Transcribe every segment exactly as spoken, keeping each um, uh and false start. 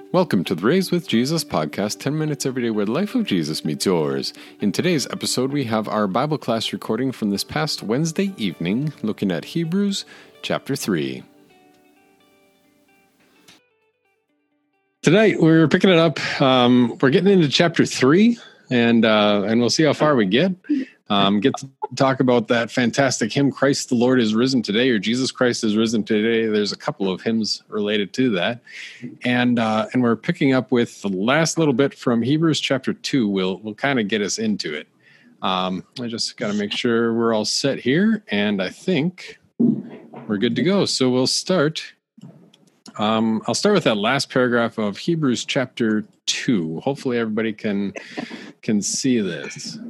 Welcome to the Raised with Jesus podcast, ten minutes every day where the life of Jesus meets yours. In today's episode, we have our Bible class recording from this past Wednesday evening, looking at Hebrews chapter three. Tonight, we're picking it up. Um, we're getting into chapter three, and uh, and we'll see how far we get. Um, get to talk about that fantastic hymn, Christ the Lord is risen today, or Jesus Christ is risen today. There's a couple of hymns related to that. And uh, and we're picking up with the last little bit from Hebrews chapter two. We'll, we'll kind of get us into it. Um, I just got to make sure we're all set here, and I think we're good to go. So we'll start. Um, I'll start with that last paragraph of Hebrews chapter two. Hopefully everybody can can see this.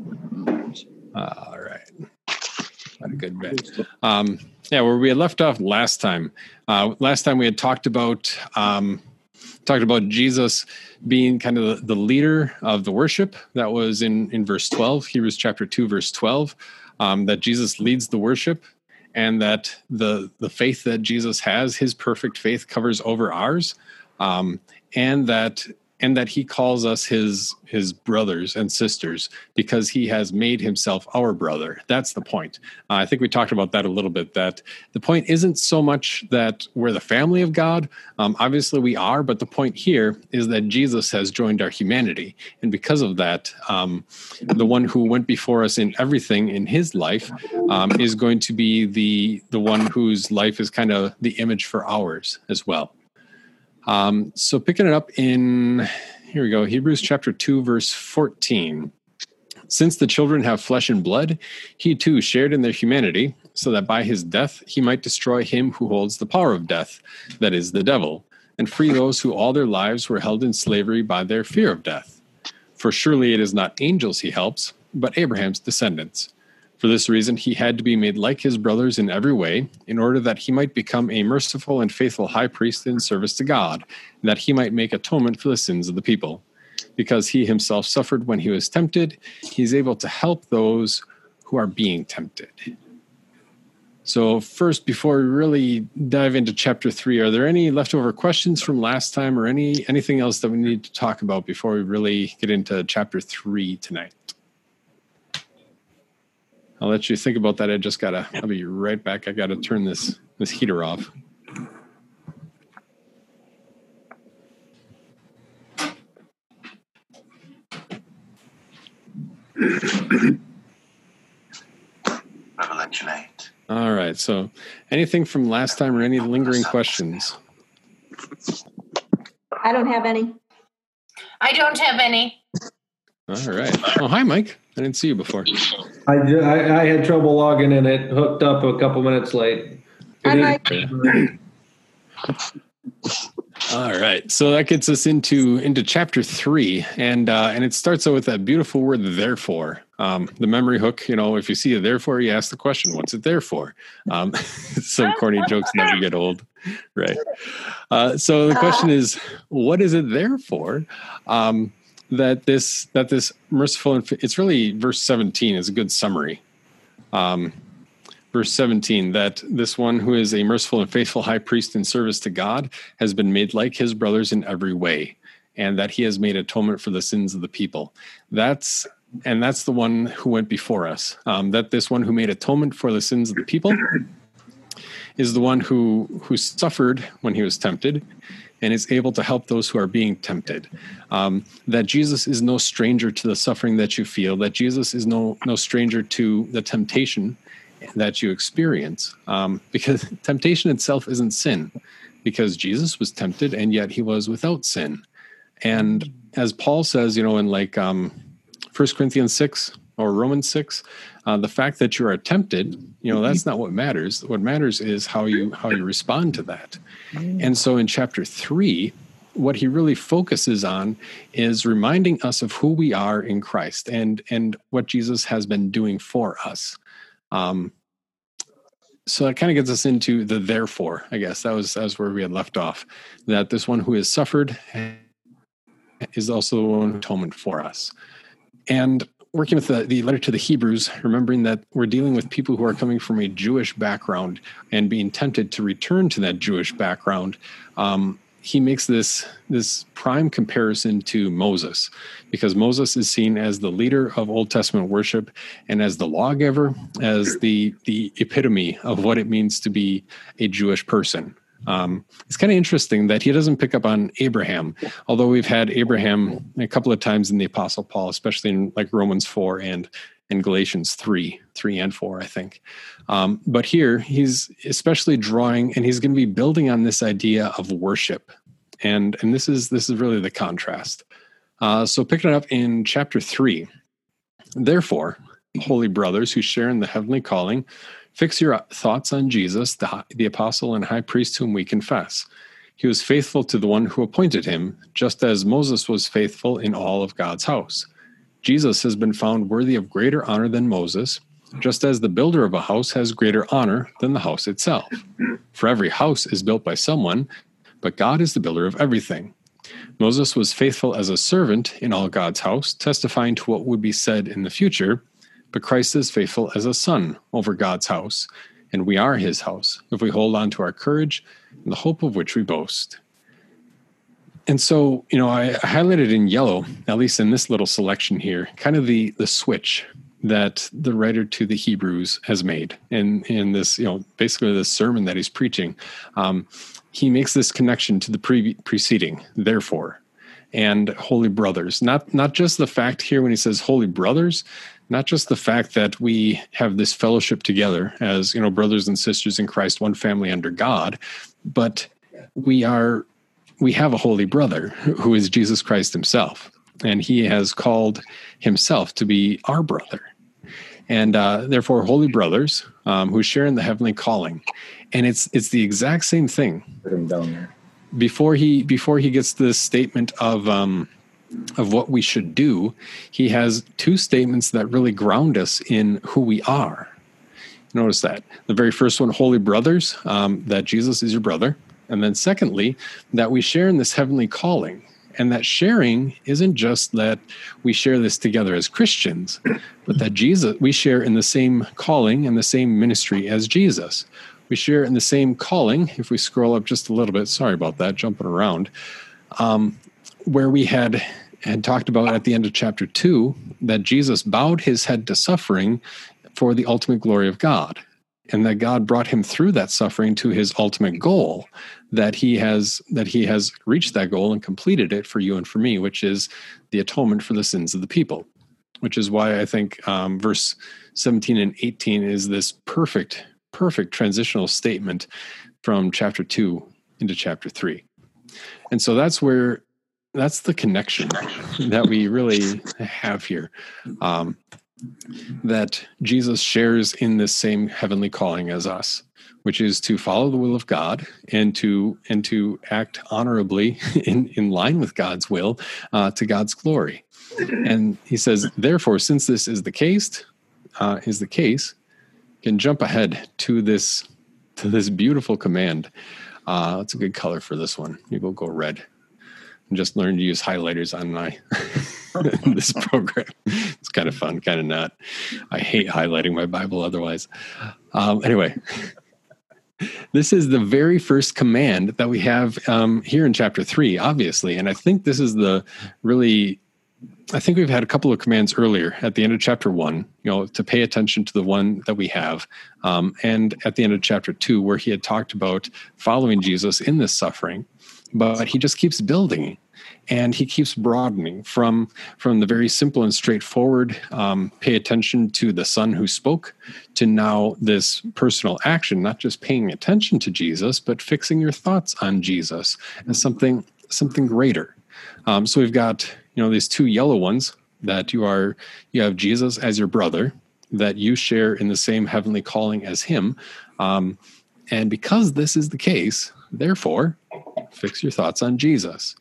All right. Not a good bit. Um, yeah, where we had left off last time. Uh, last time we had talked about um, talked about Jesus being kind of the, the leader of the worship. That was in, in verse twelve, Hebrews chapter two, verse twelve, um, that Jesus leads the worship, and that the the faith that Jesus has, his perfect faith, covers over ours, um, and that and that he calls us his his brothers and sisters because he has made himself our brother. That's the point. Uh, I think we talked about that a little bit, that the point isn't so much that we're the family of God. Um, obviously we are, but the point here is that Jesus has joined our humanity. And because of that, um, the one who went before us in everything in his life um, is going to be the the one whose life is kind of the image for ours as well. Um, so picking it up in, here we go, Hebrews chapter two, verse fourteen. Since the children have flesh and blood, he too shared in their humanity, so that by his death he might destroy him who holds the power of death, that is, the devil, and free those who all their lives were held in slavery by their fear of death. For surely it is not angels he helps, but Abraham's descendants. For this reason, he had to be made like his brothers in every way, in order that he might become a merciful and faithful high priest in service to God, and that he might make atonement for the sins of the people. Because he himself suffered when he was tempted, he is able to help those who are being tempted. So first, before we really dive into chapter three, are there any leftover questions from last time, or any anything else that we need to talk about before we really get into chapter three tonight? I'll let you think about that. I just gotta, I'll be right back. I gotta turn this, this heater off. Revelation eight. All right. So anything from last time or any lingering questions? I don't have any. I don't have any. All right. Oh, hi, Mike. I didn't see you before. I, I, I had trouble logging in. It hooked up a couple minutes late. Hi, Good Mike. All right. So that gets us into into chapter three, and uh, and it starts out with that beautiful word, therefore. Um, the memory hook. You know, if you see a therefore, you ask the question, "What's it there for?" Um, some corny jokes never get old, right? Uh, so the question is, what is it there for? Um, that this that this merciful and it's really verse seventeen is a good summary. Um, verse seventeen, that this one who is a merciful and faithful high priest in service to God has been made like his brothers in every way, and that he has made atonement for the sins of the people. That's and that's the one who went before us. Um, that this one who made atonement for the sins of the people is the one who who suffered when he was tempted, and is able to help those who are being tempted. Um, that Jesus is no stranger to the suffering that you feel, that Jesus is no no stranger to the temptation that you experience, um, because temptation itself isn't sin, because Jesus was tempted and yet he was without sin. And as Paul says, you know, in like um, First Corinthians six or Romans six, uh, the fact that you are tempted, you know, that's not what matters. What matters is how you how you respond to that. And so in chapter three, what he really focuses on is reminding us of who we are in Christ and and what Jesus has been doing for us. Um, so that kind of gets us into the therefore, I guess. That was, that was where we had left off. That this one who has suffered is also the one atonement for us. And working with the, the letter to the Hebrews, remembering that we're dealing with people who are coming from a Jewish background and being tempted to return to that Jewish background, um, he makes this this prime comparison to Moses, because Moses is seen as the leader of Old Testament worship and as the lawgiver, as the the epitome of what it means to be a Jewish person. Um, it's kind of interesting that he doesn't pick up on Abraham, although we've had Abraham a couple of times in the Apostle Paul, especially in like Romans four and in Galatians three, three and four, I think. Um, but here he's especially drawing, and he's going to be building on this idea of worship. And, and this is, this is really the contrast. Uh, so picking it up in chapter three, therefore, holy brothers who share in the heavenly calling, fix your thoughts on Jesus, the, the apostle and high priest whom we confess. He was faithful to the one who appointed him, just as Moses was faithful in all of God's house. Jesus has been found worthy of greater honor than Moses, just as the builder of a house has greater honor than the house itself. For every house is built by someone, but God is the builder of everything. Moses was faithful as a servant in all God's house, testifying to what would be said in the future, but Christ is faithful as a son over God's house, and we are his house, if we hold on to our courage and the hope of which we boast. And so, you know, I highlighted in yellow, at least in this little selection here, kind of the the switch that the writer to the Hebrews has made. And in this, you know, basically this sermon that he's preaching, um, he makes this connection to the pre- preceding, therefore, and holy brothers. Not not just the fact here when he says holy brothers, not just the fact that we have this fellowship together as, you know, brothers and sisters in Christ, one family under God, but we are, we have a holy brother who is Jesus Christ himself. And he has called himself to be our brother. And uh, therefore, holy brothers um, who share in the heavenly calling. And it's it's the exact same thing. Put him down there. Before he before he gets this statement of um, of what we should do, he has two statements that really ground us in who we are. Notice that. The very first one, holy brothers, um, that Jesus is your brother. And then secondly, that we share in this heavenly calling. And that sharing isn't just that we share this together as Christians, but that Jesus, we share in the same calling and the same ministry as Jesus. We share in the same calling, if we scroll up just a little bit, sorry about that, jumping around, um, where we had, had talked about at the end of chapter two, that Jesus bowed his head to suffering for the ultimate glory of God. And that God brought him through that suffering to his ultimate goal, that he has that he has reached that goal and completed it for you and for me, which is the atonement for the sins of the people. Which is why I think um, verse seventeen and eighteen is this perfect, perfect transitional statement from chapter two into chapter three. And so that's where, that's the connection that we really have here. Um, that Jesus shares in this same heavenly calling as us, which is to follow the will of God and to and to act honorably in, in line with God's will uh, to God's glory. And he says, therefore, since this is the case, uh, is the case, you can jump ahead to this to this beautiful command. Uh, that's a good color for this one. Maybe we'll go red. And just learn to use highlighters on my this program. It's kind of fun, kind of not. I hate highlighting my Bible otherwise. Um, anyway, this is the very first command that we have um, here in chapter three, obviously. And I think this is the really, I think we've had a couple of commands earlier at the end of chapter one, you know, to pay attention to the one that we have. Um, and at the end of chapter two, where he had talked about following Jesus in this suffering. But he just keeps building, and he keeps broadening from from the very simple and straightforward, um, pay attention to the Son who spoke, to now this personal action, not just paying attention to Jesus, but fixing your thoughts on Jesus as something something greater. Um, so we've got, you know, these two yellow ones that you are, you have Jesus as your brother, that you share in the same heavenly calling as him. Um, and because this is the case, therefore, fix your thoughts on Jesus.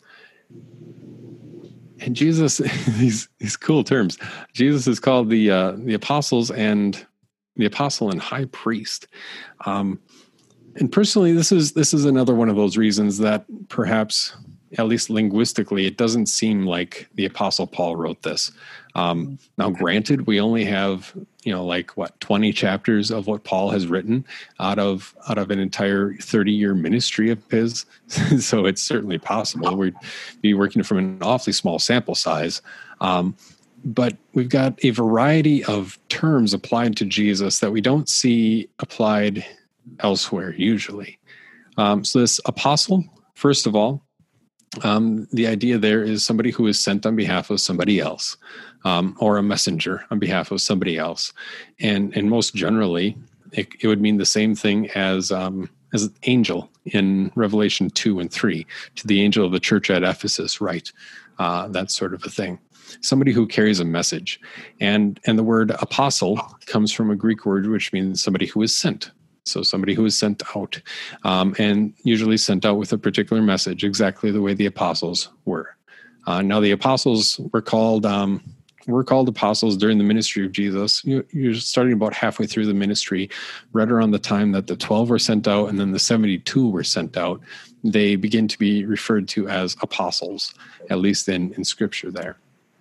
And Jesus, these these cool terms. Jesus is called the uh, the apostles and the apostle and high priest. Um, and personally, this is this is another one of those reasons that perhaps at least linguistically, it doesn't seem like the Apostle Paul wrote this. Um, now, granted, we only have, you know, like what, twenty chapters of what Paul has written out of out of an entire thirty-year ministry of his. So it's certainly possible. We'd be working from an awfully small sample size. Um, but we've got a variety of terms applied to Jesus that we don't see applied elsewhere usually. Um, so this apostle, first of all, Um, the idea there is somebody who is sent on behalf of somebody else, um, or a messenger on behalf of somebody else. And and most generally, it, it would mean the same thing as um, as an angel in Revelation two and three, to the angel of the church at Ephesus, right? Uh, that sort of a thing. Somebody who carries a message. And, and the word apostle comes from a Greek word which means somebody who is sent. So somebody who is sent out, um, and usually sent out with a particular message, exactly the way the apostles were. Uh, now, the apostles were called um, were called apostles during the ministry of Jesus. You, you're starting about halfway through the ministry, right around the time that the twelve were sent out, and then the seventy-two were sent out. They begin to be referred to as apostles, at least in, in Scripture there.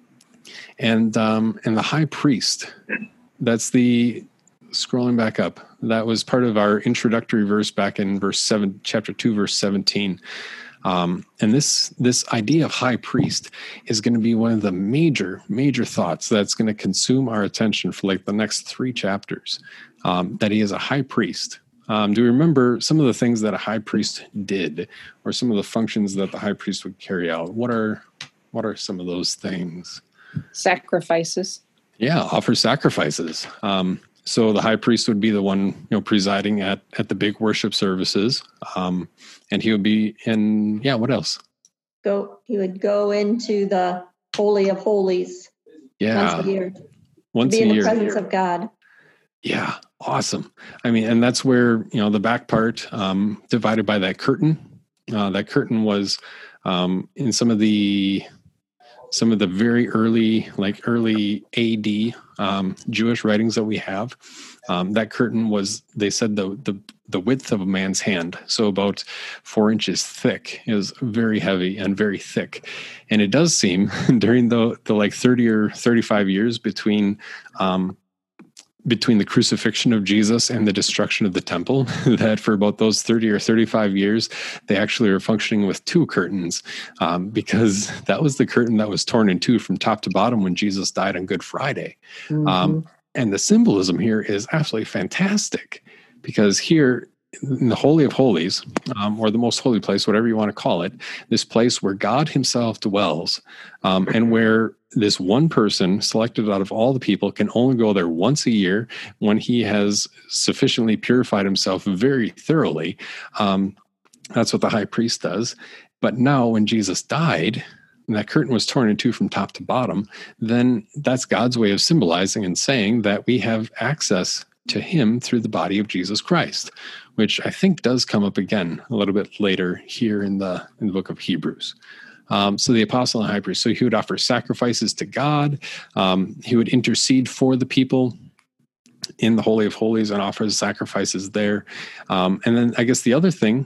And um, and the high priest, that's the scrolling back up. That was part of our introductory verse back in verse seven, chapter two, verse seventeen. Um, and this this idea of high priest is going to be one of the major, major thoughts that's going to consume our attention for like the next three chapters, um, that he is a high priest. Um, do we remember some of the things that a high priest did, or some of the functions that the high priest would carry out? What are what are some of those things? Sacrifices. Yeah, offer sacrifices. Um, So the high priest would be the one, you know, presiding at, at the big worship services, um, and he would be in. Yeah, what else? Go. He would go into the Holy of Holies Yeah, once a year. once be a in year. the presence of God. Yeah, awesome. I mean, and that's where, you know, the back part, um, divided by that curtain. Uh, that curtain was um, in some of the some of the very early, like early A D um, Jewish writings that we have. Um, that curtain was, they said, the, the the width of a man's hand, so about four inches thick. It was very heavy and very thick. And it does seem during the the like thirty or thirty-five years between um, between the crucifixion of Jesus and the destruction of the temple, that for about those thirty or thirty-five years, they actually were functioning with two curtains, um, because that was the curtain that was torn in two from top to bottom when Jesus died on Good Friday. Mm-hmm. Um, and the symbolism here is absolutely fantastic, because here in the Holy of Holies, um, or the most holy place, whatever you want to call it, this place where God himself dwells, um, and where this one person selected out of all the people can only go there once a year when he has sufficiently purified himself very thoroughly. Um, that's what the high priest does. But now when Jesus died, and that curtain was torn in two from top to bottom, then that's God's way of symbolizing and saying that we have access to him through the body of Jesus Christ, which I think does come up again a little bit later here in the in the book of Hebrews. Um, so the apostle and high priest, so he would offer sacrifices to God. Um, he would intercede for the people in the Holy of Holies and offer sacrifices there. Um, and then I guess the other thing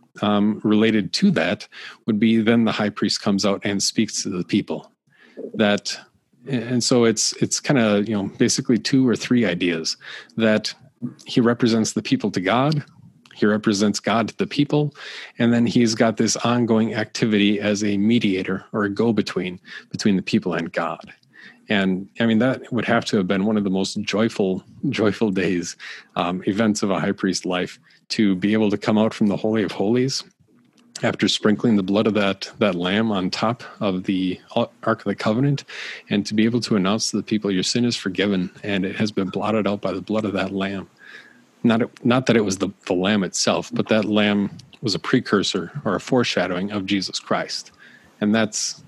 um, related to that would be then the high priest comes out and speaks to the people. That, and so it's it's kind of, you know, basically two or three ideas, that he represents the people to God, he represents God to the people, and then he's got this ongoing activity as a mediator or a go-between between the people and God. And I mean, that would have to have been one of the most joyful, joyful days, um, events of a high priest life, to be able to come out from the Holy of Holies after sprinkling the blood of that that lamb on top of the Ark of the Covenant, and to be able to announce to the people, your sin is forgiven, and it has been blotted out by the blood of that lamb. Not, not that it was the, the lamb itself, but that lamb was a precursor or a foreshadowing of Jesus Christ. And that's,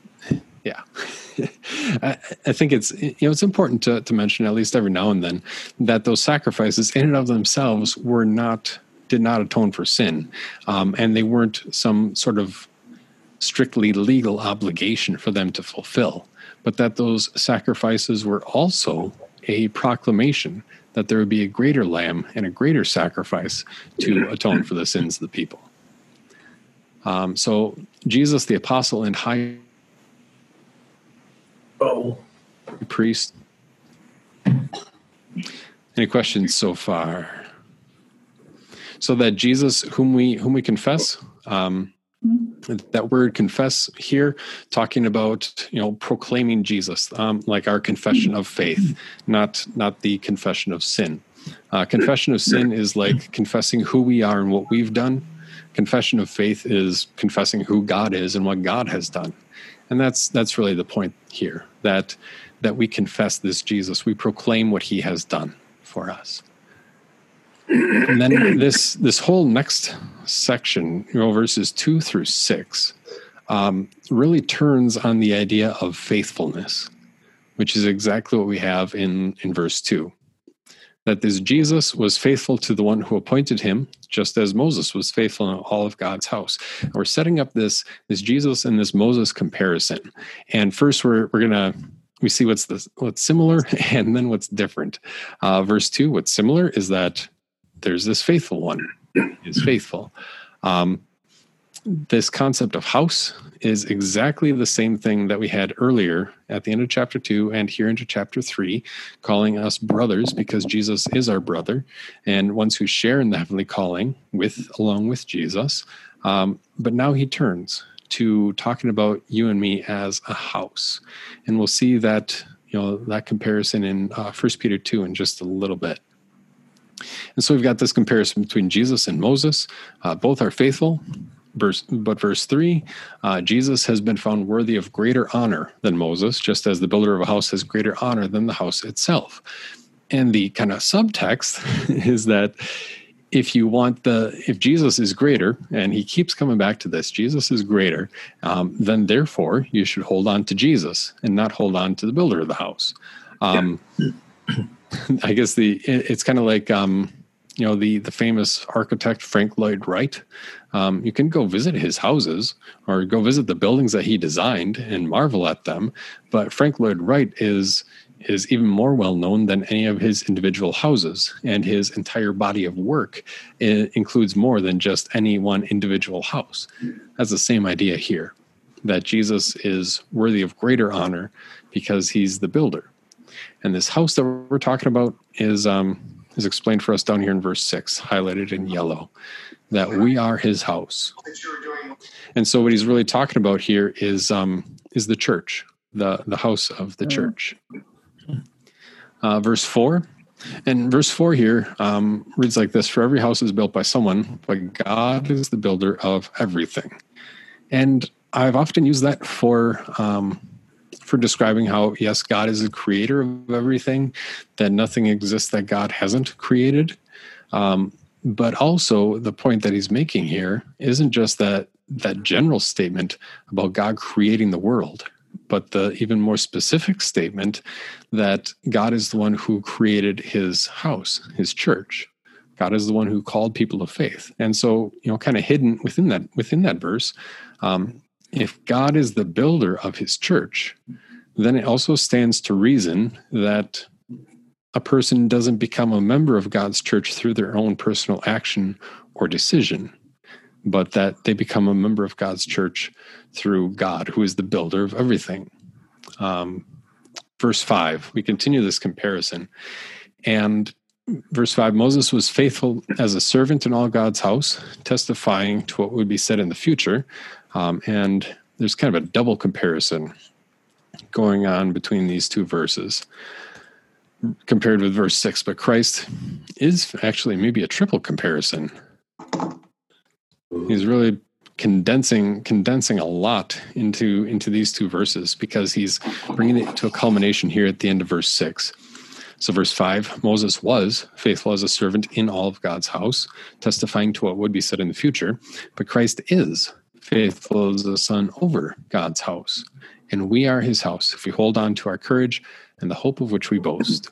yeah. I, I think it's, you know, it's important to, to mention, at least every now and then, that those sacrifices in and of themselves were not, did not atone for sin. Um, and they weren't some sort of strictly legal obligation for them to fulfill, but that those sacrifices were also a proclamation that there would be a greater lamb and a greater sacrifice to atone for the sins of the people. Um, so Jesus, the apostle and high Oh. priest. Any questions so far? So that Jesus, whom we whom we confess, um, that word confess here, talking about, you know, proclaiming Jesus, um, like our confession of faith, not not the confession of sin. Uh, confession of sin is like confessing who we are and what we've done. Confession of faith is confessing who God is and what God has done. And that's that's really the point here, that that we confess this Jesus. We proclaim what he has done for us. And then this this whole next section, you know, verses two through six, um, really turns on the idea of faithfulness, which is exactly what we have in, in verse two. That this Jesus was faithful to the one who appointed him, just as Moses was faithful in all of God's house. And we're setting up this, this Jesus and this Moses comparison. And first we're we're gonna we see what's the, what's similar and then what's different. Uh, verse two, what's similar is that there's this faithful one is faithful. Um, this concept of house is exactly the same thing that we had earlier at the end of chapter two and here into chapter three, calling us brothers because Jesus is our brother and ones who share in the heavenly calling with, along with Jesus. Um, but now he turns to talking about you and me as a house. And we'll see that, you know, that comparison in uh, First Peter two in just a little bit. And so we've got this comparison between Jesus and Moses. Uh, both are faithful, verse, but verse three, uh, Jesus has been found worthy of greater honor than Moses, just as the builder of a house has greater honor than the house itself. And the kind of subtext is that if you want the, if Jesus is greater, and he keeps coming back to this, Jesus is greater, um, then therefore you should hold on to Jesus and not hold on to the builder of the house. Um, I guess the it's kind of like um, you know the the famous architect Frank Lloyd Wright. Um, you can go visit his houses or go visit the buildings that he designed and marvel at them. But Frank Lloyd Wright is is even more well known than any of his individual houses, and his entire body of work includes more than just any one individual house. That's the same idea here, that Jesus is worthy of greater honor because he's the builder. And this house that we're talking about is um, is explained for us down here in verse six, highlighted in yellow, that we are his house. And so what he's really talking about here is um, is the church, the, the house of the church. Uh, verse four, and verse four here um, reads like this: for every house is built by someone, but God is the builder of everything. And I've often used that for... Um, for describing how, yes, God is the creator of everything, that nothing exists that God hasn't created. Um, but also the point that he's making here isn't just that that general statement about God creating the world, but the even more specific statement that God is the one who created his house, his church. God is the one who called people of faith. And so, you know, kind of hidden within that within that verse, um, if God is the builder of his church, then it also stands to reason that a person doesn't become a member of God's church through their own personal action or decision, but that they become a member of God's church through God, who is the builder of everything. Um, verse five, we continue this comparison. And verse five, Moses was faithful as a servant in all God's house, testifying to what would be said in the future. Um, and there's kind of a double comparison going on between these two verses compared with verse six. But Christ is actually maybe a triple comparison. He's really condensing condensing a lot into, into these two verses because he's bringing it to a culmination here at the end of verse six. So verse five, Moses was faithful as a servant in all of God's house, testifying to what would be said in the future. But Christ is faithful as a son over God's house. And we are his house if we hold on to our courage and the hope of which we boast.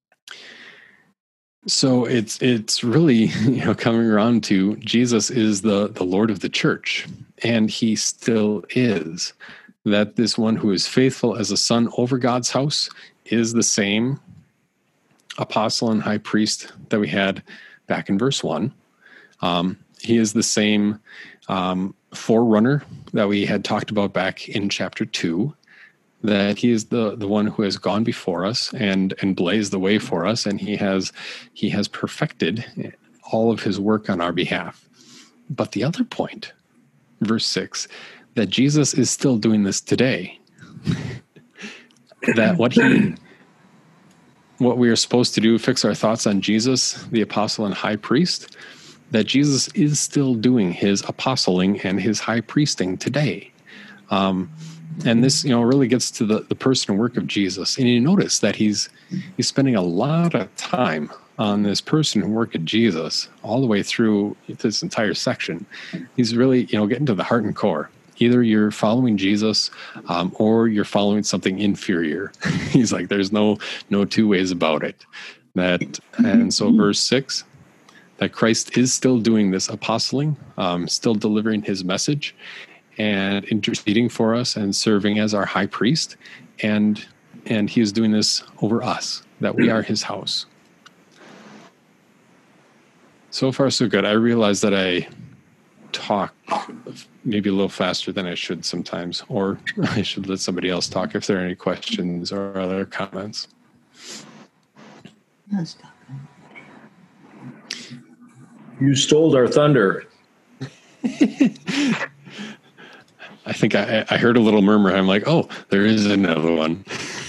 So it's it's really, you know, coming around to Jesus is the, the Lord of the church, and he still is. That this one who is faithful as a son over God's house is the same apostle and high priest that we had back in verse one. Um, he is the same um, forerunner that we had talked about back in chapter two, that he is the, the one who has gone before us and, and blazed the way for us. And he has, he has perfected all of his work on our behalf. But the other point, verse six, that Jesus is still doing this today. That what he, what we are supposed to do, fix our thoughts on Jesus, the apostle and high priest, that Jesus is still doing his apostling and his high priesting today. Um, and this, you know, really gets to the, the person and work of Jesus. And you notice that he's, he's spending a lot of time on this person and work of Jesus all the way through this entire section. He's really, you know, getting to the heart and core. Either you're following Jesus um, or you're following something inferior. He's like, there's no no two ways about it. That and so verse six, that Christ is still doing this apostling, um, still delivering his message and interceding for us and serving as our high priest. And and he is doing this over us, that we are his house. So far, so good. I realize that I talk maybe a little faster than I should sometimes, or I should let somebody else talk if there are any questions or other comments. You stole our thunder. I think I, I heard a little murmur. I'm like, oh, there is another one.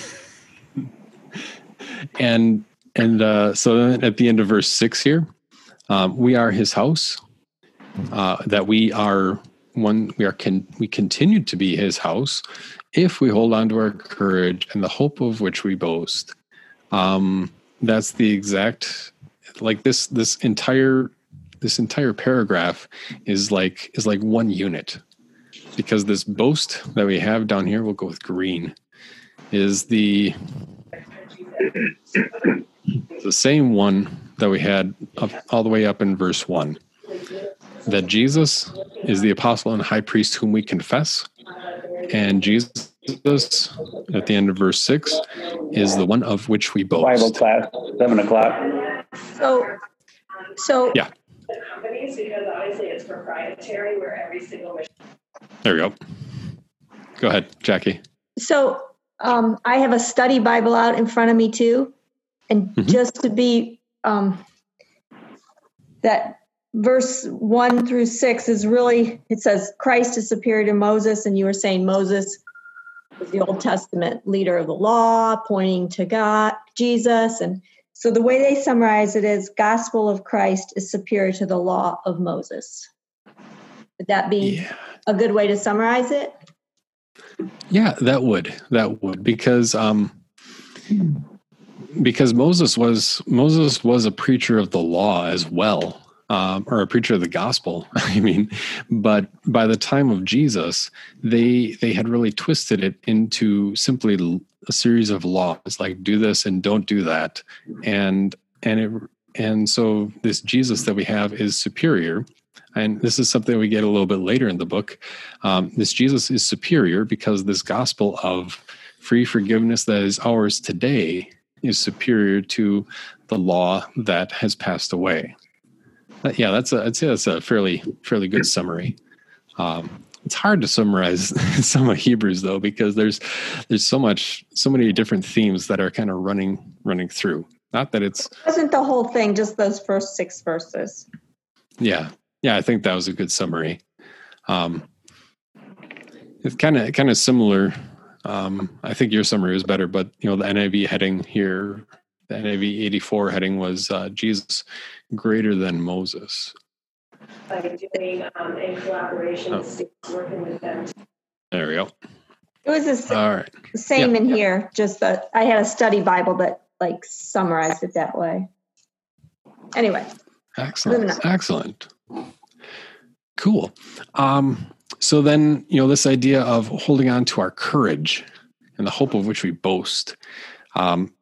and and uh, so then at the end of verse six here, um, we are his house. Uh, that we are one, we are con, we continue to be his house if we hold on to our courage and the hope of which we boast. Um, that's the exact, like this this entire this entire paragraph is like is like one unit, because this boast that we have down here, we'll go with green, is the the same one that we had up, all the way up in verse one. That Jesus is the apostle and high priest whom we confess, and Jesus, at the end of verse six, is the one of which we boast. Bible class, seven o'clock. So, so Yeah. Companies, because obviously it's proprietary, where every single mission. There we go. Go ahead, Jackie. So um, I have a study Bible out in front of me too, and Mhm. just to be um, that. Verse one through six is really, it says Christ is superior to Moses. And you were saying Moses was the Old Testament leader of the law, pointing to God, Jesus. And so the way they summarize it is gospel of Christ is superior to the law of Moses. Would that be Yeah. a good way to summarize it? Yeah, that would, that would, because, um, because Moses was, Moses was a preacher of the law as well. Um, or a preacher of the gospel, I mean, but by the time of Jesus, they they had really twisted it into simply a series of laws, like do this and don't do that, and and it and so this Jesus that we have is superior, and this is something we get a little bit later in the book. Um, this Jesus is superior because this gospel of free forgiveness that is ours today is superior to the law that has passed away. Yeah, that's a, I'd say that's a fairly fairly good summary. Um, it's hard to summarize some of Hebrews though, because there's there's so much so many different themes that are kind of running running through. Not that it's It wasn't the whole thing, just those first six verses. yeah yeah. I think that was a good summary. Um, it's kind of kind of similar. Um, I think your summary was better, but you know the N I V heading here. The N I V eighty-four heading was uh, Jesus greater than Moses. By doing um, in collaboration, Oh. states working with them. There we go. It was the sa- All right. same Yeah, in yeah. here, just that I had a study Bible that like summarized it that way. Anyway, Excellent. Moving on. Excellent. Cool. Um, so then, you know, this idea of holding on to our courage and the hope of which we boast. Um,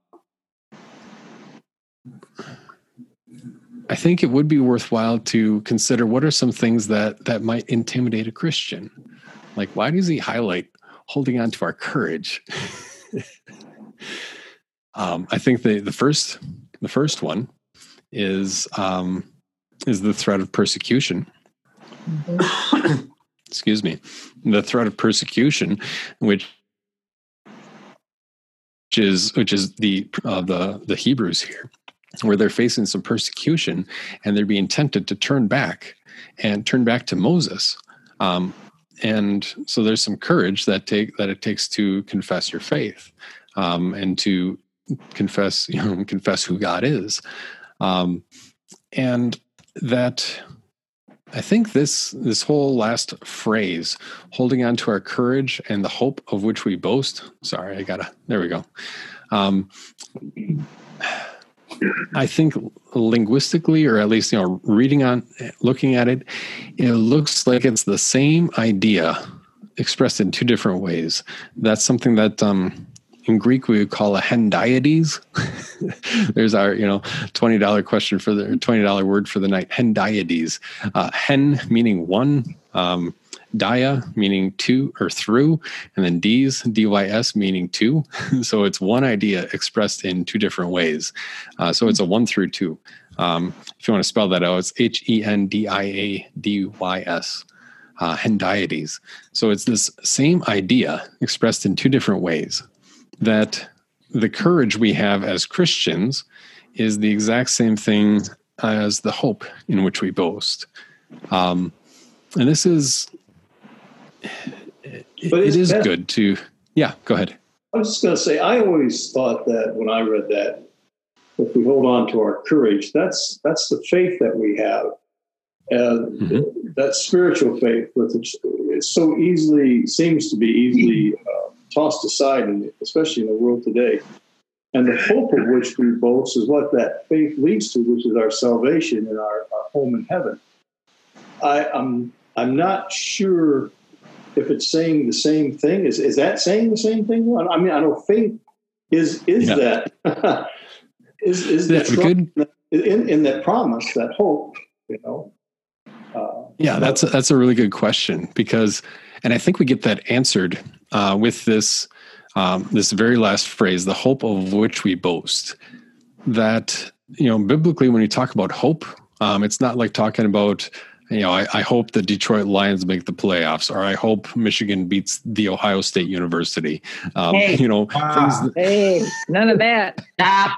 I think it would be worthwhile to consider what are some things that that might intimidate a Christian. Like, why does he highlight holding on to our courage? um, I think the the first the first one is um, is the threat of persecution. excuse me, the threat of persecution, which which is which is the uh, the the Hebrews here, where they're facing some persecution and they're being tempted to turn back and turn back to Moses. Um, and so there's some courage that take that it takes to confess your faith um, and to confess you know confess who God is, um, and that. I think this this whole last phrase, holding on to our courage and the hope of which we boast. Sorry, I gotta. There we go. Um, I think linguistically, or at least you know, reading on, looking at it, it looks like it's the same idea expressed in two different ways. That's something that um, in Greek we would call a hendiades. There's our, you know, twenty dollars question for the twenty dollars word for the night. Hendiades. Uh, hen meaning one, um, dia meaning two or through, and then d's, dys meaning two. So it's one idea expressed in two different ways. Uh, so it's a one through two. Um, if you want to spell that out, it's H E N D I A D Y S. Uh, hendiades. So it's this same idea expressed in two different ways. That the courage we have as Christians is the exact same thing as the hope in which we boast. Um, and this is, it, it is that, good to, yeah, go ahead. I was just going to say, I always thought that when I read that, if we hold on to our courage, that's that's the faith that we have. And mm-hmm. that spiritual faith, with it, it so easily, seems to be easily uh, tossed aside, in, especially in the world today. And the hope of which we boast is what that faith leads to, which is our salvation and our, our home in heaven. I, I'm I'm not sure if it's saying the same thing. Is is that saying the same thing? I mean, I know faith is is yeah. that is is the good in in that promise, that hope, you know. Uh, yeah, that's a, that's a really good question, because, and I think we get that answered uh, with this um, this very last phrase, the hope of which we boast. That, you know, biblically, when you talk about hope, um, it's not like talking about, you know, I, I hope the Detroit Lions make the playoffs, or I hope Michigan beats the Ohio State University. Um, hey, you know, wow. things that, hey, none of that. Stop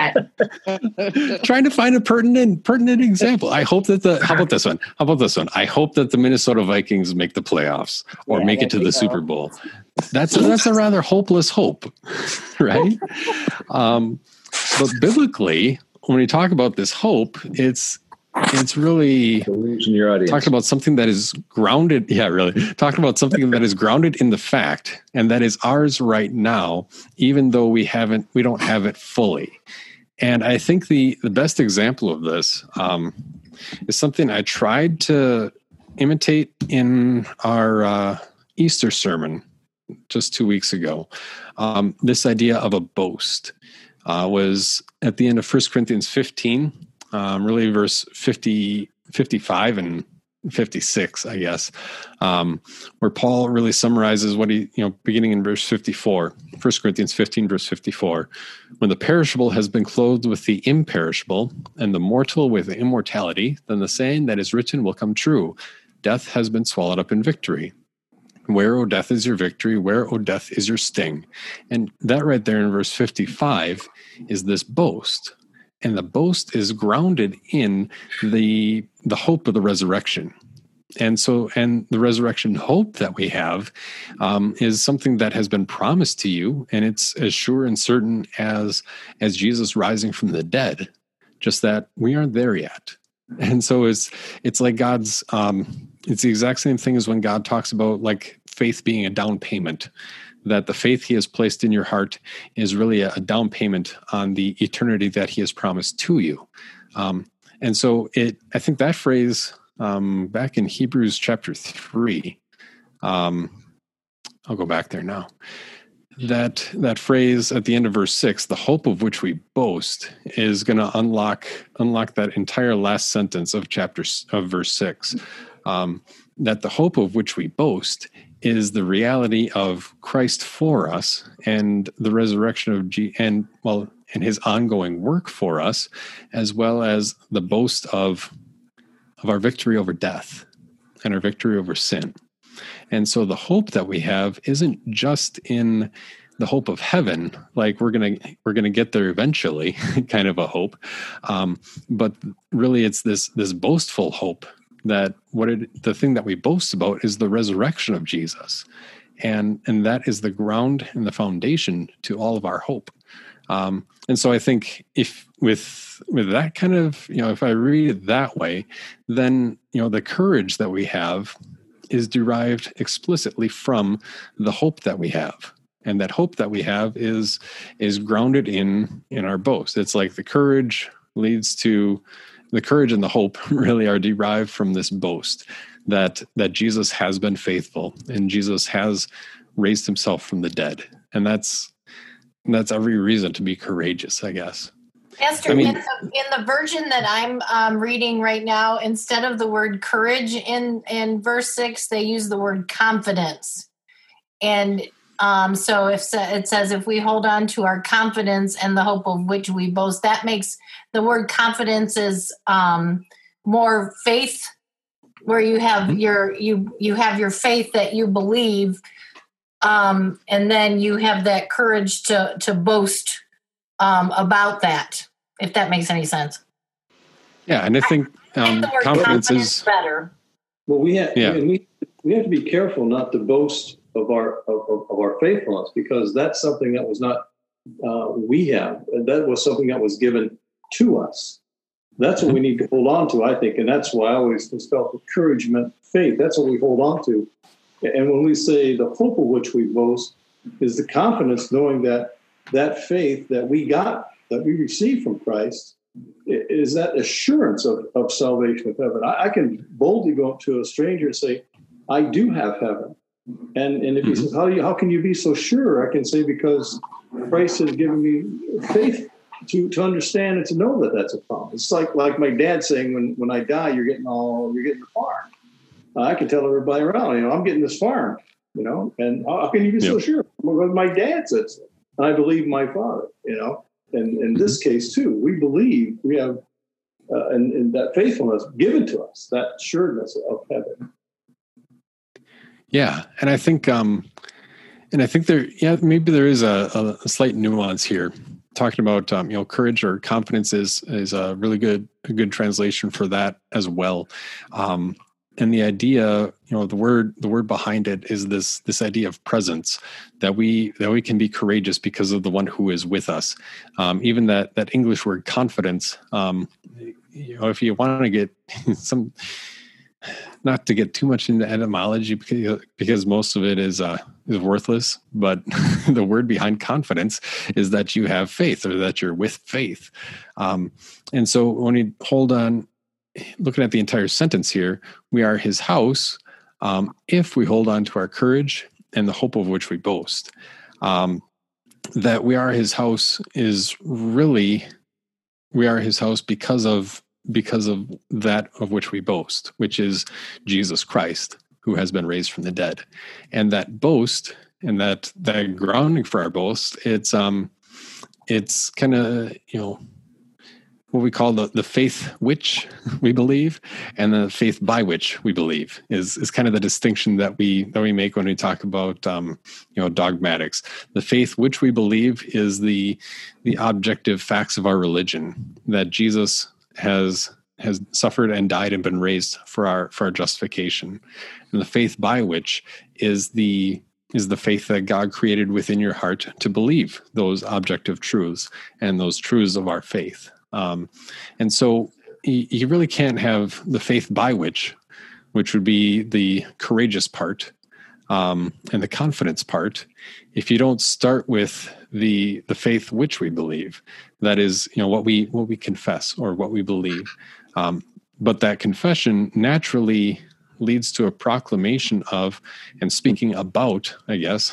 that. Trying to find a pertinent, pertinent example. I hope that the, how about this one? How about this one? I hope that the Minnesota Vikings make the playoffs or yeah, make it to the go. Super Bowl. That's a, that's a rather hopeless hope, right? um, but biblically, when we talk about this hope, it's, It's really your audience. Talking about something that is grounded. Yeah, really. Talking about something that is grounded in the fact and that is ours right now, even though we haven't, we don't have it fully. And I think the, the best example of this um, is something I tried to imitate in our uh, Easter sermon just two weeks ago. Um, this idea of a boast uh, was at the end of First Corinthians fifteen. Um, really verse fifty, fifty-five and fifty-six, I guess, um, where Paul really summarizes what he, you know, beginning in verse fifty-four, First Corinthians fifteen, verse fifty-four, when the perishable has been clothed with the imperishable and the mortal with the immortality, then the saying that is written will come true. Death has been swallowed up in victory. Where, O death, is your victory? Where, O death, is your sting? And that right there in verse fifty-five is this boast. And the boast is grounded in the the hope of the resurrection. And so, and the resurrection hope that we have um, is something that has been promised to you, and it's as sure and certain as as Jesus rising from the dead, just that we aren't there yet. And so it's it's like God's, um, it's the exact same thing as when God talks about like faith being a down payment. That the faith he has placed in your heart is really a down payment on the eternity that he has promised to you. Um, and so it, I think that phrase um, back in Hebrews chapter three, um, I'll go back there now. That that phrase at the end of verse six, the hope of which we boast, is going to unlock unlock that entire last sentence of chapter of verse six. Um, that the hope of which we boast is the reality of Christ for us and the resurrection of G and well and his ongoing work for us, as well as the boast of of our victory over death. and our victory over sin. And so the hope that we have isn't just in the hope of heaven, like we're gonna we're gonna get there eventually, kind of a hope, um, but really it's this this boastful hope that what it, the thing that we boast about is the resurrection of Jesus, and and that is the ground and the foundation to all of our hope. Um, and so I think if with with that kind of, you know, if I read it that way, then, you know, the courage that we have is derived explicitly from the hope that we have. And that hope that we have is is grounded in in our boast. It's like the courage leads to the courage and the hope really are derived from this boast that that Jesus has been faithful and Jesus has raised himself from the dead. And that's that's every reason to be courageous, I guess. Esther, I mean, in, the, in the version that I'm um, reading right now, instead of the word courage in, in verse six, they use the word confidence. And um, so if it says, if we hold on to our confidence and the hope of which we boast, that makes the word confidence is um, more faith, where you have mm-hmm. your you you have your faith that you believe, um, and then you have that courage to to boast um, about that. If that makes any sense. Yeah, and I think, um, I think the word confidence, confidence is better. Well, we have yeah. and we we have to be careful not to boast of our of, of our faithfulness, because that's something that was not uh, we have, and that was something that was given to us. That's what we need to hold on to, I think, and that's why I always felt encouragement, faith. That's what we hold on to. And when we say the hope of which we boast, is the confidence knowing that that faith that we got, that we received from Christ, is that assurance of, of salvation of heaven. I, I can boldly go up to a stranger and say, I do have heaven. And and if he says, how do you, how can you be so sure? I can say, because Christ has given me faith to to understand and to know that that's a promise. It's like like my dad saying, when when I die, you're getting all you're getting the farm. Uh, I can tell everybody around, you know, I'm getting this farm, you know, and how, how can you be yep. so sure? Well, my dad said so, and I believe my father, you know. And in this case too, we believe we have, uh, and, and that faithfulness given to us, that sureness of heaven. Yeah, and I think, um, and I think there, yeah, maybe there is a, a slight nuance here. Talking about, um, you know, courage or confidence is is a really good a good translation for that as well. Um, and the idea, you know, the word the word behind it is this this idea of presence, that we that we can be courageous because of the one who is with us. Um, even that that English word confidence, um, you know, if you want to get some. Not to get too much into etymology, because, because most of it is uh, is worthless, but the word behind confidence is that you have faith, or that you're with faith. Um, and so when you hold on, looking at the entire sentence here, we are his house um, if we hold on to our courage and the hope of which we boast. Um, that we are his house is really, we are his house because of because of that of which we boast, which is Jesus Christ, who has been raised from the dead. And that boast and that that grounding for our boast, it's um it's kind of, you know, what we call the, the faith which we believe and the faith by which we believe is is kind of the distinction that we that we make when we talk about um, you know, dogmatics. The faith which we believe is the the objective facts of our religion, that Jesus has has suffered and died and been raised for our for our justification. And the faith by which is the is the faith that God created within your heart to believe those objective truths and those truths of our faith. Um, and so you, you really can't have the faith by which, which would be the courageous part um, and the confidence part, if you don't start with the the faith which we believe. That is, you know, what we what we confess or what we believe. Um, but that confession naturally leads to a proclamation of and speaking about, I guess,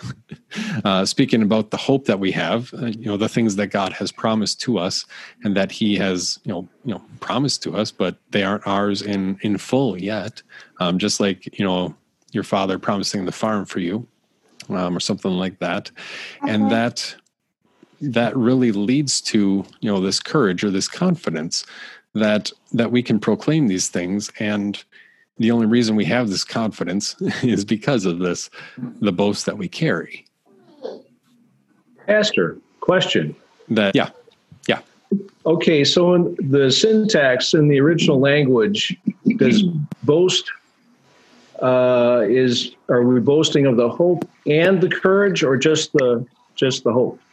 uh, speaking about the hope that we have, uh, you know, the things that God has promised to us and that he has, you know, you know, promised to us, but they aren't ours in, in full yet. Um, just like, you know, your father promising the farm for you, um, or something like that. Okay. And that, that really leads to, you know, this courage or this confidence that, that we can proclaim these things and, the only reason we have this confidence is because of this, the boast that we carry. Pastor, question. That, yeah, yeah. Okay, so in the syntax in the original language, does boast uh, is are we boasting of the hope and the courage, or just the just the hope?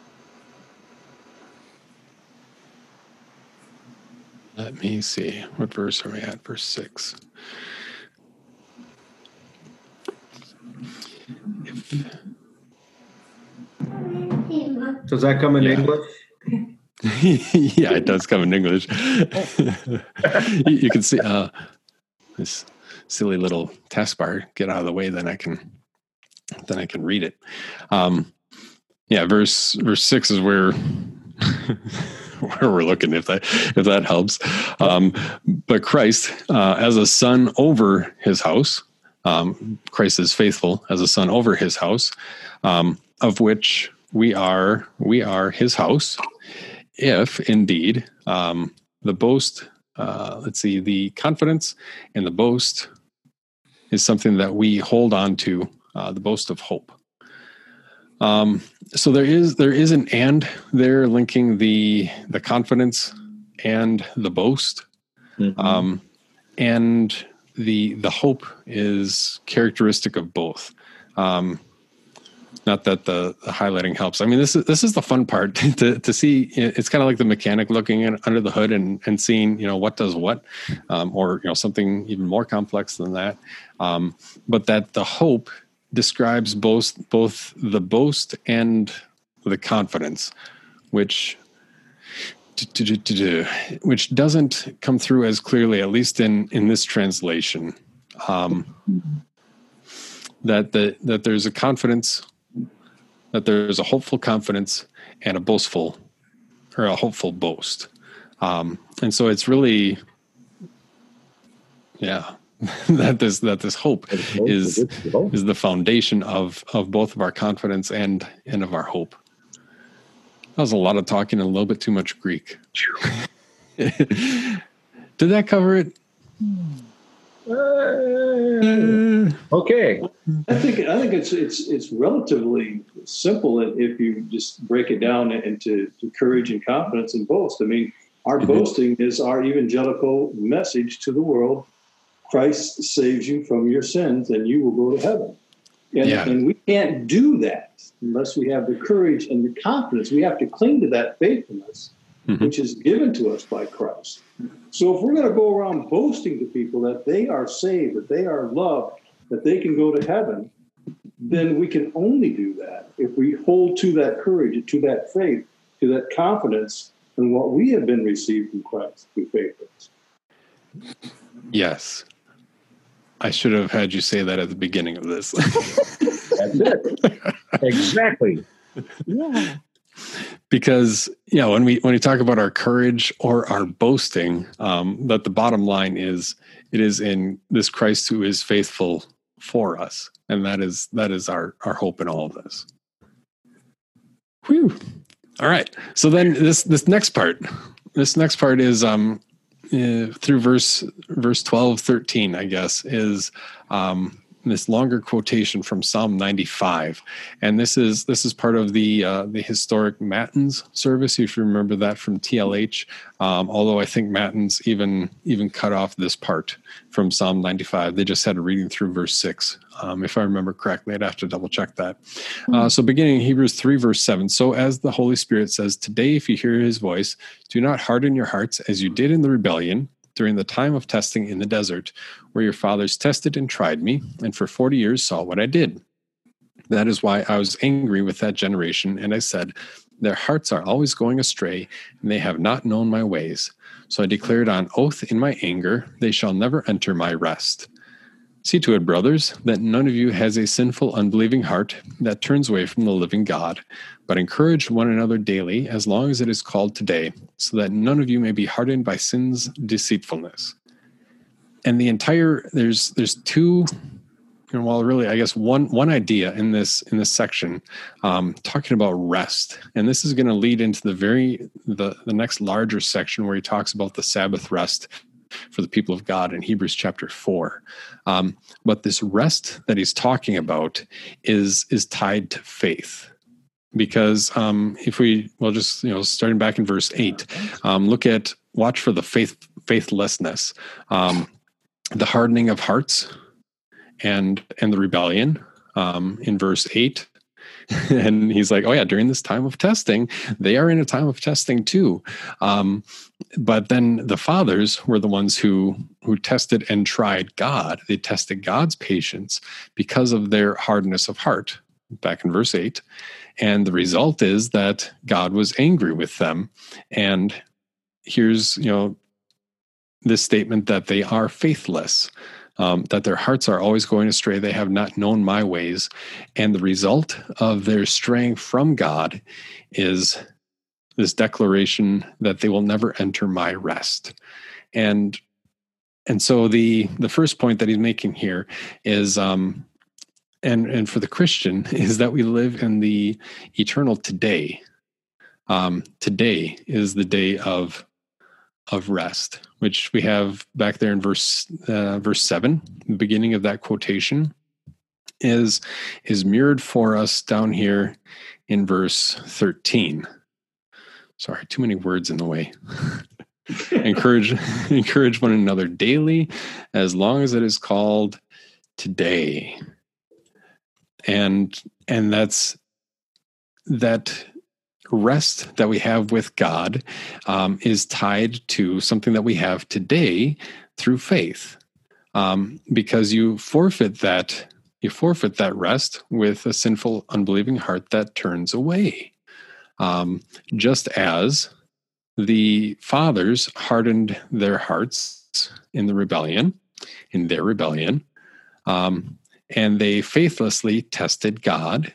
Let me see. What verse are we at? Verse six. If, Does that come in Yeah. English? yeah, it does come in English. you, you can see uh, this silly little taskbar. Get out of the way, then I can, then I can read it. Um, yeah, verse verse six is where where we're looking. If that if that helps. Um, but Christ, uh, as a son over his house, um, Christ is faithful as a son over his house, um, of which we are we are his house. If indeed um, the boast, uh, let's see, the confidence and the boast is something that we hold on to, uh, the boast of hope. Um, so there is there is an and there linking the the confidence and the boast, Mm-hmm. um, and the the hope is characteristic of both. Um, Not that the, the highlighting helps. I mean, this is this is the fun part to to see. It's kind of like the mechanic looking in, under the hood and, and seeing, you know, what does what, um, or you know, something even more complex than that. Um, but that the hope describes both both the boast and the confidence, which which doesn't come through as clearly, at least in in this translation. Um, that the that there's a confidence. That there's a hopeful confidence and a boastful, or a hopeful boast. Um, and so it's really, yeah, that this, that this hope is, is the foundation of, of both of our confidence and, and of our hope. That was a lot of talking and a little bit too much Greek. Did that cover it? Uh, okay. I think I think it's it's it's relatively simple if you just break it down into to courage and confidence and boast. I mean, our mm-hmm. boasting is our evangelical message to the world. Christ saves you from your sins, and you will go to heaven. And, yeah. and we can't do that unless we have the courage and the confidence. We have to cling to that faithfulness, mm-hmm. which is given to us by Christ. So if we're going to go around boasting to people that they are saved, that they are loved, that they can go to heaven, then we can only do that if we hold to that courage, to that faith, to that confidence in what we have been received from Christ through faithfulness. Yes. I should have had you say that at the beginning of this. That's it. Exactly. Yeah. Because, you know, when we when we talk about our courage or our boasting, um, that the bottom line is it is in this Christ who is faithful for us. And that is that is our, our hope in all of this. Whew. All right. So then this this next part, this next part is um uh, through verse verse twelve, thirteen, I guess, is um this longer quotation from Psalm ninety-five, and this is this is part of the uh, the historic Matins service, if you remember that from T L H. Um, although I think Matins even even cut off this part from Psalm ninety-five. They just had a reading through verse six, um, if I remember correctly. I'd have to double check that. Mm-hmm. Uh, so beginning Hebrews three, verse seven. So as the Holy Spirit says, today, if you hear His voice, do not harden your hearts as you did in the rebellion during the time of testing in the desert, where your fathers tested and tried me, and for forty years saw what I did. That is why I was angry with that generation, and I said, their hearts are always going astray, and they have not known my ways. So I declared on oath in my anger, they shall never enter my rest. See to it, brothers, that none of you has a sinful, unbelieving heart that turns away from the living God, but encourage one another daily, as long as it is called today, so that none of you may be hardened by sin's deceitfulness. And the entire there's there's two, you know, well, really, I guess one one idea in this in this section, um, talking about rest, and this is going to lead into the very the the next larger section where he talks about the Sabbath rest for the people of God in Hebrews chapter four. Um, but this rest that he's talking about is is tied to faith. Because um, if we, well, just, you know, starting back in verse eight, um, look at, watch for the faith faithlessness, um, the hardening of hearts, and and the rebellion um, in verse eight. And he's like, oh yeah, during this time of testing, they are in a time of testing too. Um, but then the fathers were the ones who who tested and tried God. They tested God's patience because of their hardness of heart, back in verse eight. And the result is that God was angry with them. And here's, you know, this statement that they are faithless. Um, that their hearts are always going astray. They have not known my ways. And the result of their straying from God is this declaration that they will never enter my rest. And and so the the first point that he's making here is, um, and, and for the Christian, is that we live in the eternal today. Um, today is the day of of rest, which we have back there in verse uh, verse seven, the beginning of that quotation, is is mirrored for us down here in verse thirteen. Sorry, too many words in the way. encourage encourage one another daily, as long as it is called today. And and that's that. Rest that we have with God um, is tied to something that we have today through faith, um, because you forfeit that you forfeit that rest with a sinful, unbelieving heart that turns away. Um, just as the fathers hardened their hearts in the rebellion, in their rebellion, um, and they faithlessly tested God.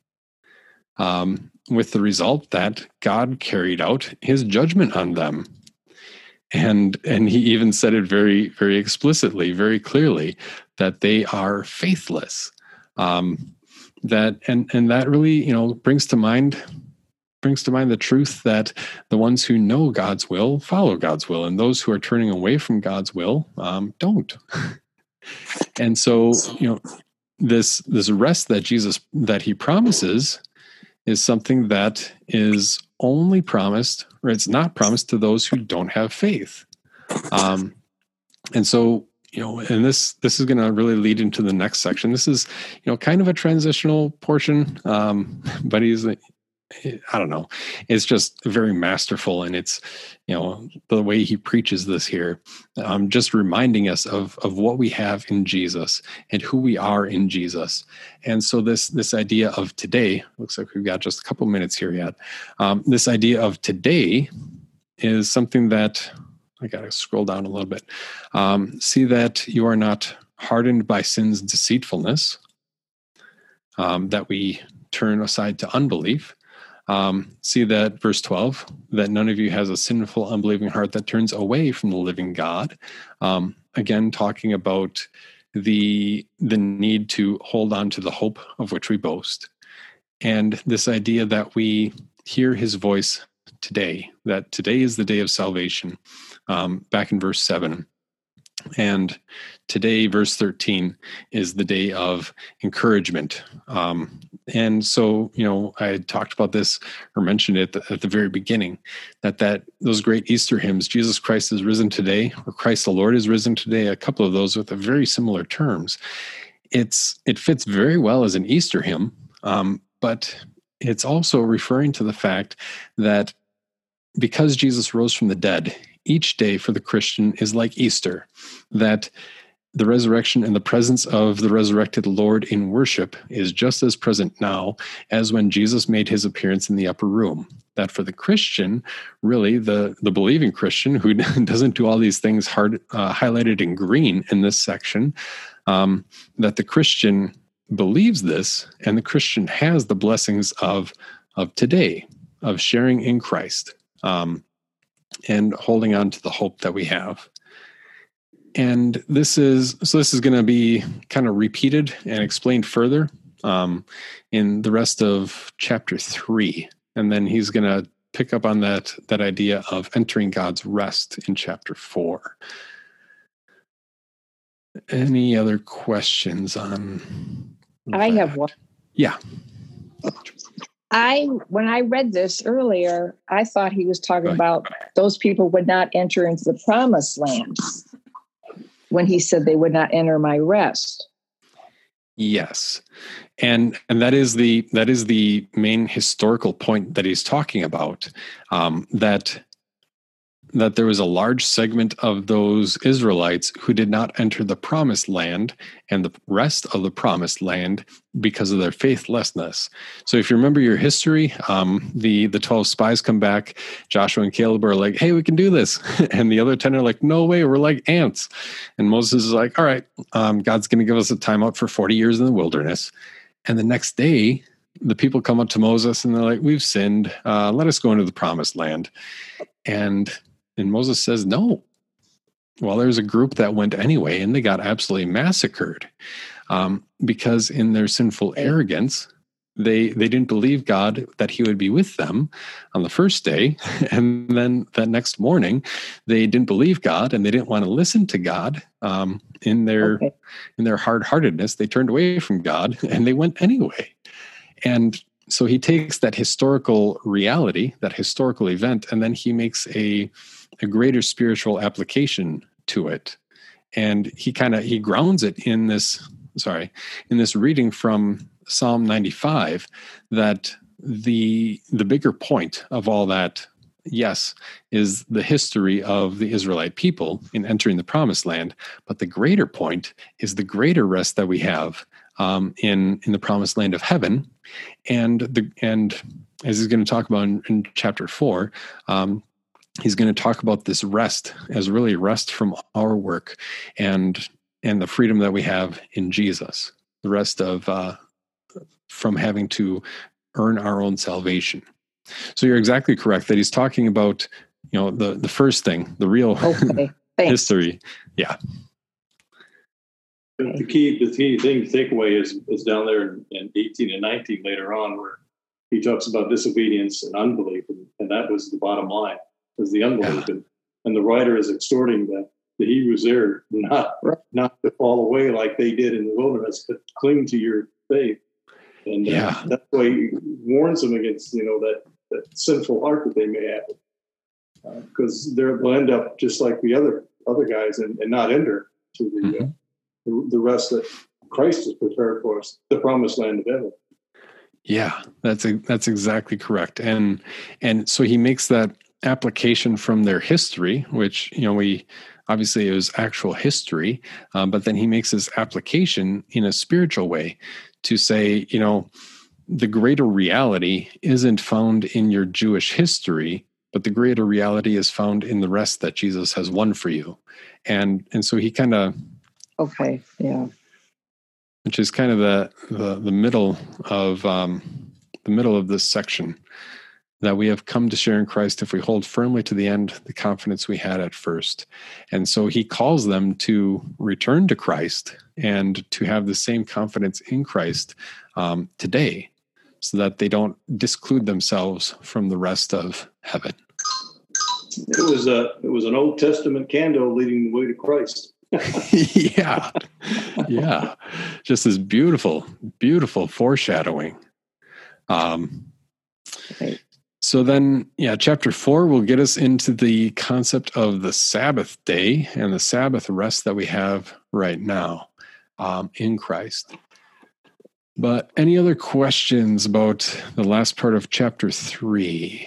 Um, with the result that God carried out his judgment on them. And and he even said it very, very explicitly, very clearly, that they are faithless. Um, that and and that really, you know, brings to mind brings to mind the truth that the ones who know God's will follow God's will, and those who are turning away from God's will um, don't. And so, you know, this this rest that Jesus that he promises is something that is only promised, or it's not promised to those who don't have faith. Um, and so, you know, and this this is going to really lead into the next section. This is, you know, kind of a transitional portion, um, but he's, I don't know, it's just very masterful, and it's, you know, the way he preaches this here, um, just reminding us of of what we have in Jesus and who we are in Jesus. And so this this idea of today, looks like we've got just a couple minutes here yet. Um, this idea of today is something that I got to scroll down a little bit. Um, see that you are not hardened by sin's deceitfulness, um, that we turn aside to unbelief. Um, see that verse twelve, that none of you has a sinful, unbelieving heart that turns away from the living God. Um, again, talking about the the need to hold on to the hope of which we boast. And this idea that we hear his voice today, that today is the day of salvation, um, back in verse seven. And today, verse thirteen, is the day of encouragement. Um, and so, you know, I had talked about this or mentioned it at the, at the very beginning, that that those great Easter hymns, Jesus Christ is risen today, or Christ the Lord is risen today, a couple of those with a very similar terms. It's it fits very well as an Easter hymn, um, but it's also referring to the fact that because Jesus rose from the dead, each day for the Christian is like Easter, that the resurrection and the presence of the resurrected Lord in worship is just as present now as when Jesus made his appearance in the upper room. That for the Christian, really the, the believing Christian who doesn't do all these things hard, uh, highlighted in green in this section, um, that the Christian believes this, and the Christian has the blessings of, of today, of sharing in Christ, um, and holding on to the hope that we have. And this is, so this is going to be kind of repeated and explained further um, in the rest of chapter three. And then he's going to pick up on that, that idea of entering God's rest in chapter four. Any other questions on? I that? have one. Yeah. I when I read this earlier, I thought he was talking Right. about those people would not enter into the promised land when he said they would not enter my rest. Yes. And and that is the that is the main historical point that he's talking about. Um, that that there was a large segment of those Israelites who did not enter the promised land and the rest of the promised land because of their faithlessness. So if you remember your history, um, the, the twelve spies come back, Joshua and Caleb are like, hey, we can do this. And the other ten are like, no way, we're like ants. And Moses is like, all right, um, God's going to give us a timeout for forty years in the wilderness. And the next day, the people come up to Moses and they're like, we've sinned. Uh, let us go into the promised land. And And Moses says, no. Well, there's a group that went anyway, and they got absolutely massacred um, because in their sinful arrogance, they they didn't believe God that he would be with them on the first day. And then that next morning, they didn't believe God and they didn't want to listen to God um, in their Okay. in their hard-heartedness. They turned away from God and they went anyway. And so he takes that historical reality, that historical event, and then he makes a a greater spiritual application to it. And he kind of, he grounds it in this, sorry, in this reading from Psalm ninety-five, that the, the bigger point of all that, yes, is the history of the Israelite people in entering the promised land. But the greater point is the greater rest that we have um, in, in the promised land of heaven. And the, and as he's going to talk about in, in chapter four, um, he's going to talk about this rest as really rest from our work and and the freedom that we have in Jesus, the rest of uh, from having to earn our own salvation. So you're exactly correct that he's talking about, you know, the the first thing, the real Okay. Thanks. history. Yeah. The key, the key thing to take away is, is down there in, in eighteen and nineteen later on, where he talks about disobedience and unbelief, and, and that was the bottom line, was the unbelief. Yeah. And, and the writer is exhorting the, the Hebrews there not, not to fall away like they did in the wilderness, but cling to your faith. And uh, Yeah. that's why he warns them against, you know, that, that sinful heart that they may have, because uh, they'll end up just like the other other guys and, and not enter to the, Mm-hmm. uh, the the rest that Christ has prepared for us, the promised land of heaven. Yeah, that's a, that's exactly correct. And and so he makes that application from their history, which, you know, we obviously it was actual history, um, but then he makes his application in a spiritual way to say, you know, the greater reality isn't found in your Jewish history, but the greater reality is found in the rest that Jesus has won for you. And and so he kind of, Okay. Yeah. which is kind of the the, the middle of um, the middle of this section, that we have come to share in Christ if we hold firmly to the end the confidence we had at first. And so he calls them to return to Christ and to have the same confidence in Christ um, today, so that they don't disclude themselves from the rest of heaven. It was a it was an Old Testament candle leading the way to Christ. yeah. Yeah. Just this beautiful, beautiful foreshadowing. Um, Right. so then, yeah, chapter four will get us into the concept of the Sabbath day and the Sabbath rest that we have right now um, in Christ. But any other questions about the last part of chapter three?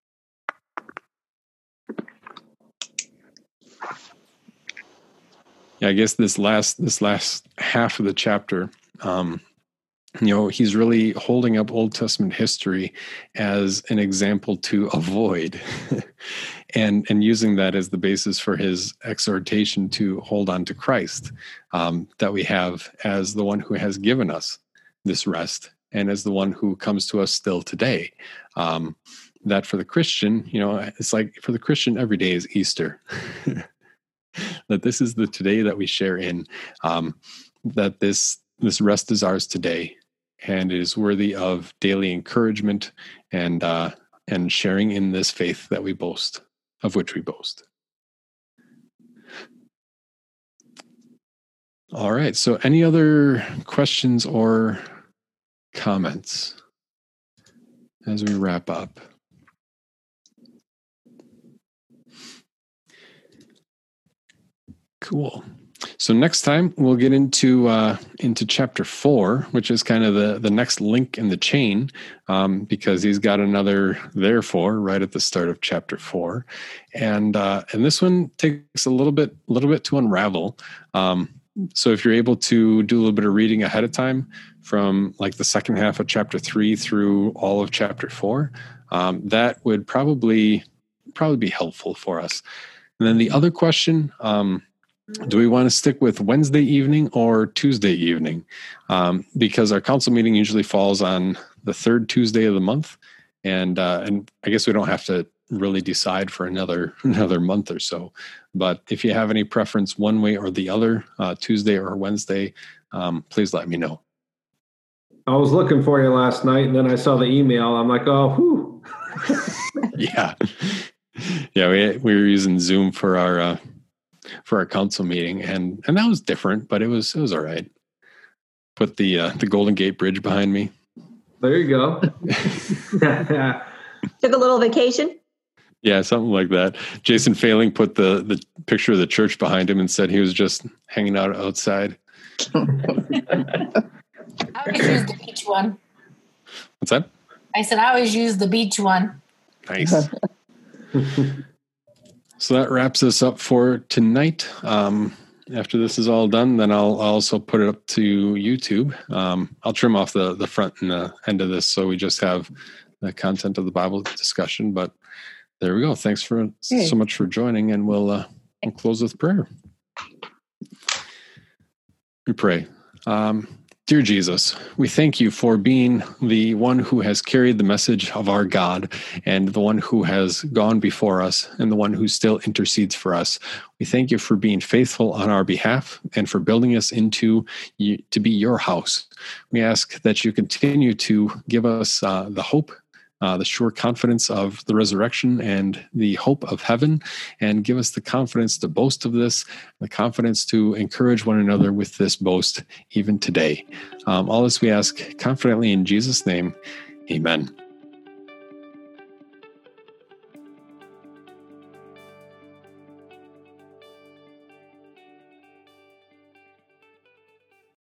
Yeah, I guess this last this last half of the chapter, um, you know, he's really holding up Old Testament history as an example to avoid, and and using that as the basis for his exhortation to hold on to Christ, um, that we have as the one who has given us this rest, and as the one who comes to us still today. Um, that for the Christian, you know, it's like for the Christian, every day is Easter. That this is the today that we share in, um, that this this rest is ours today, and it is worthy of daily encouragement and uh, and sharing in this faith that we boast, of which we boast. All right. So any other questions or comments as we wrap up? Cool. So next time we'll get into uh, into chapter four, which is kind of the, the next link in the chain, um, because he's got another therefore right at the start of chapter four, and uh, and this one takes a little bit a little bit to unravel. Um, so if you're able to do a little bit of reading ahead of time from like the second half of chapter three through all of chapter four, um, that would probably probably be helpful for us. And then the other question. Um, Do we want to stick with Wednesday evening or Tuesday evening? Um, because our council meeting usually falls on the third Tuesday of the month, and uh, and I guess we don't have to really decide for another another month or so. But if you have any preference one way or the other, uh, Tuesday or Wednesday, um, please let me know. I was looking for you last night, and then I saw the email. I'm like, oh, whew. yeah, yeah. We we were using Zoom for our. Uh, for our council meeting, and and that was different, but it was it was all right. Put the uh, the Golden Gate Bridge behind me. There you go. Took a little vacation. Yeah, something like that. Jason Failing put the the picture of the church behind him and said he was just hanging out outside. I always use the beach one. What's that? I said I always use the beach one. Nice. So that wraps us up for tonight. Um, after this is all done, then I'll, I'll also put it up to YouTube. Um, I'll trim off the, the front and the end of this so we just have the content of the Bible discussion. But there we go. Thanks for hey. so much for joining, and we'll, uh, we'll close with prayer. We pray. Um, Dear Jesus, we thank you for being the one who has carried the message of our God, and the one who has gone before us, and the one who still intercedes for us. We thank you for being faithful on our behalf and for building us into you, to be your house. We ask that you continue to give us uh, the hope, uh, the sure confidence of the resurrection and the hope of heaven, and give us the confidence to boast of this, the confidence to encourage one another with this boast even today. Um, all this we ask confidently in Jesus' name. Amen.